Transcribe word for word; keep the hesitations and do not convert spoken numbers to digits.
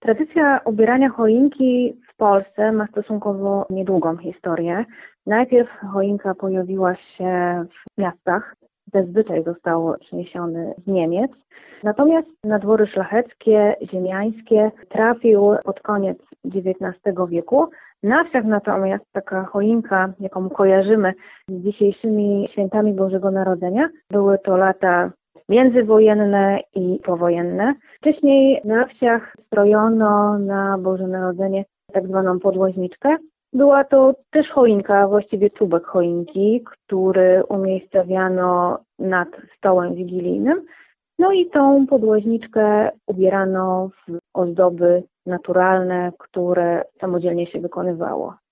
Tradycja ubierania choinki w Polsce ma stosunkowo niedługą historię. Najpierw choinka pojawiła się w miastach. Ten zwyczaj został przeniesiony z Niemiec. Natomiast na dwory szlacheckie, ziemiańskie trafił pod koniec dziewiętnastego wieku. Na wsiach natomiast taka choinka, jaką kojarzymy z dzisiejszymi świętami Bożego Narodzenia, były to lata międzywojenne i powojenne. Wcześniej na wsiach strojono na Boże Narodzenie tak zwaną podłoźniczkę. Była to też choinka, właściwie czubek choinki, który umiejscawiano nad stołem wigilijnym. No i tą podłoźniczkę ubierano w ozdoby naturalne, które samodzielnie się wykonywało.